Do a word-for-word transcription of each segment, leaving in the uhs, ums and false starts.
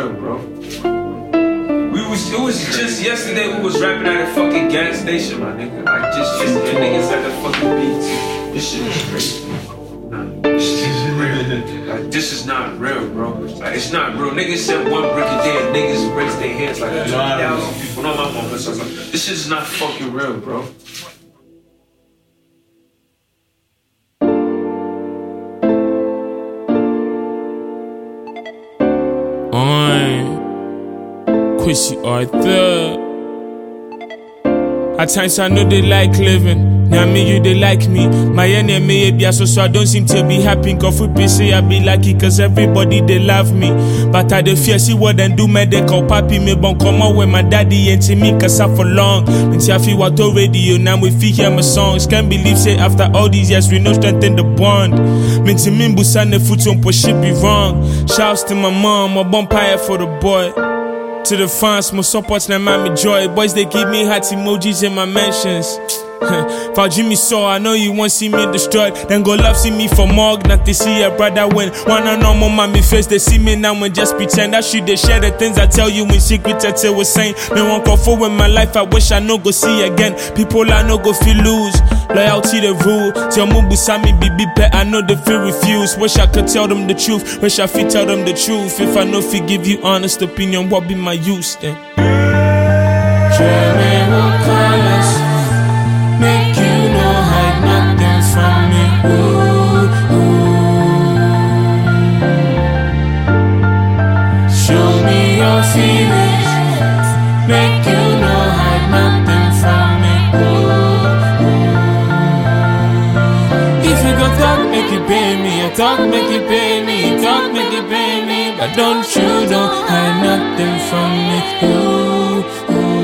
real, bro. We was, it was just yesterday we was rapping at a fucking gas station, my nigga. Like just yesterday, niggas at the fucking beats. This shit is crazy. Nah, this shit is real. Like this is not real, bro. Like it's not real. Niggas said one brick a day, and niggas raise their hands like twenty thousand people. No, my mom. So like, this shit is not fucking real, bro. Quincy Arthur. At times I know they like living. Now me you they like me. My enemy be so so I don't seem to be happy. Cause food be say I be lucky cause everybody they love me. But I dey fear see what them do medical papi me bon come on with my daddy and to me cause I for long. And see I feel what radio now we feel hear my songs. Can't believe say after all these years we know strengthen the bond. Mean to me busane foot on push shit be wrong. Shouts to my mom, a bumpire for the boy. To the fans, my supports na mommy joy. Boys they give me heart emojis in my mentions. Found Jimmy saw, I know you won't see me destroyed. Then go love see me for mug, not to see a brother win. Wanna know my mommy face, they see me now and just pretend. I should they share the things I tell you in secret until we're saying. Me won't go forward in my life, I wish I no go see again. People I know go feel lose. Loyalty the rule. Tell Mubu Sami Bibi pet, I know they feel refused. Wish I could tell them the truth. Wish I could tell them the truth. If I know if you give you honest opinion, what be my use then? Dreaming what colors make you no hide nothing from me. Ooh, ooh. Show me your feelings. Make you no hide nothing from me. Ooh, ooh. If you go talk, make you pay me. You talk, make you pay me. You talk, make you pay me. But don't you don't hide nothing from me. Ooh, ooh.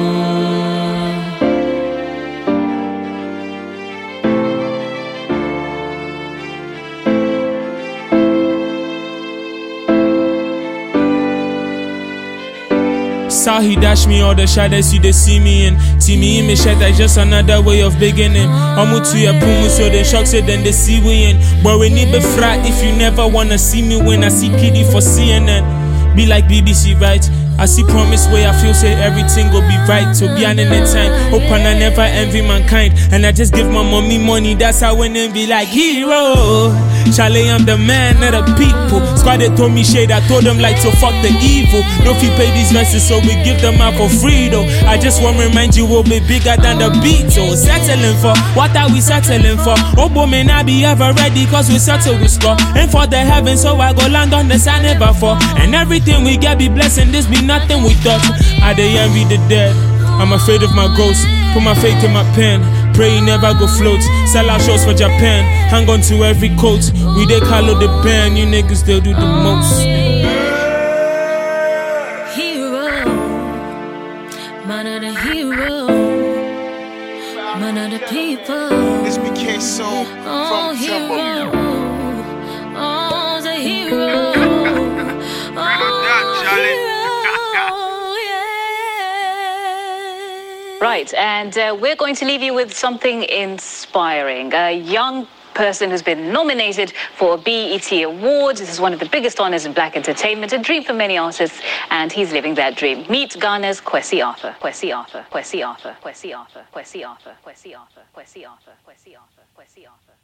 Saw he dash me all the shadows you they see me in. See me in me shed that's just another way of beginning. Omu to your pumu so they shock so then they see we in. But we need be frat if you never wanna see me when I see Kitty for C N N. Be like B B C right? I see promise way I feel say everything go be right. To be an any time, open I never envy mankind. And I just give my mommy money, that's how when they be like hero. Charlie, I'm the man of the people. Squad they told me shade, I told them like to fuck the evil. Don't feel pay these verses so we give them out for free though. I just want to remind you we'll be bigger than the Beatles. Settling for, what are we settling for? Oh boy may not be ever ready cause we settle we score. And for the heavens so I go land on the sand never fall. And everything we get be blessing, this be nothing we touch. I dey envy the dead. I'm afraid of my ghost. Put my faith in my pen. Pray you never go float. Sell out shows for Japan. Hang on to every coat. We dey call the band. You niggas they'll do the most. Hero, man of the hero, man of the people. This became so Oh, from hero. Timber. Oh, the hero. Right, and uh, we're going to leave you with something inspiring. A young person who's been nominated for a B E T Award. This is one of the biggest honors in black entertainment, a dream for many artists, and he's living that dream. Meet Ghana's Kwesi Arthur. Kwesi Arthur. Kwesi Arthur. Kwesi Arthur. Kwesi Arthur. Kwesi Arthur. Kwesi Arthur. Kwesi Arthur. Kwesi Arthur. Kwesi Arthur.